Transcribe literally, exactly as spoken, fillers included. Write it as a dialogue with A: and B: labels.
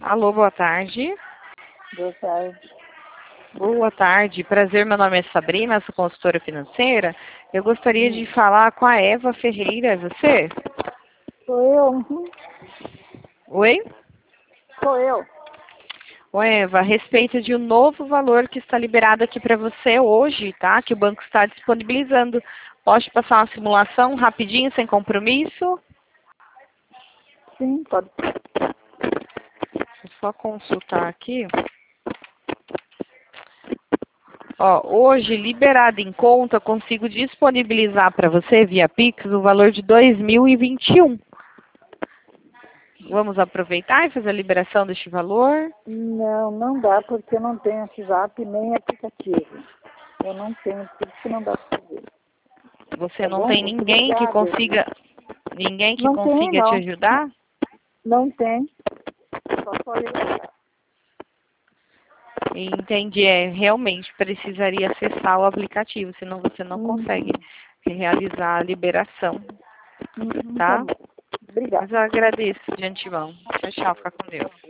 A: Alô, boa tarde.
B: Boa tarde.
A: Boa tarde, prazer, meu nome é Sabrina, sou consultora financeira. Eu gostaria de falar com a Eva Ferreira, é você?
B: Sou eu. Uhum.
A: Oi?
B: Sou eu.
A: Oi, Eva, a respeito de um novo valor que está liberado aqui para você hoje, tá? Que o banco está disponibilizando. Posso passar uma simulação rapidinho, sem compromisso?
B: Sim, pode.
A: Vou só consultar aqui. Ó, hoje, liberado em conta, consigo disponibilizar para você, via Pix, o valor de dois mil e vinte e um. Vamos aproveitar e fazer a liberação deste valor?
B: Não, não dá porque eu não tenho WhatsApp nem aplicativo. Eu não tenho, por isso que não dá para fazer.
A: Você
B: Tá
A: não
B: bom?
A: tem ninguém que
B: Obrigada.
A: consiga, ninguém que
B: Não tem,
A: consiga te
B: não.
A: ajudar?
B: Não tem. Só pode ligar.
A: Entendi, é, realmente precisaria acessar o aplicativo, senão você não
B: Uhum.
A: consegue realizar a liberação,
B: Uhum,
A: tá?
B: tá bom. Obrigada.
A: Mas eu agradeço de antemão. Tchau, tchau, fica com Deus.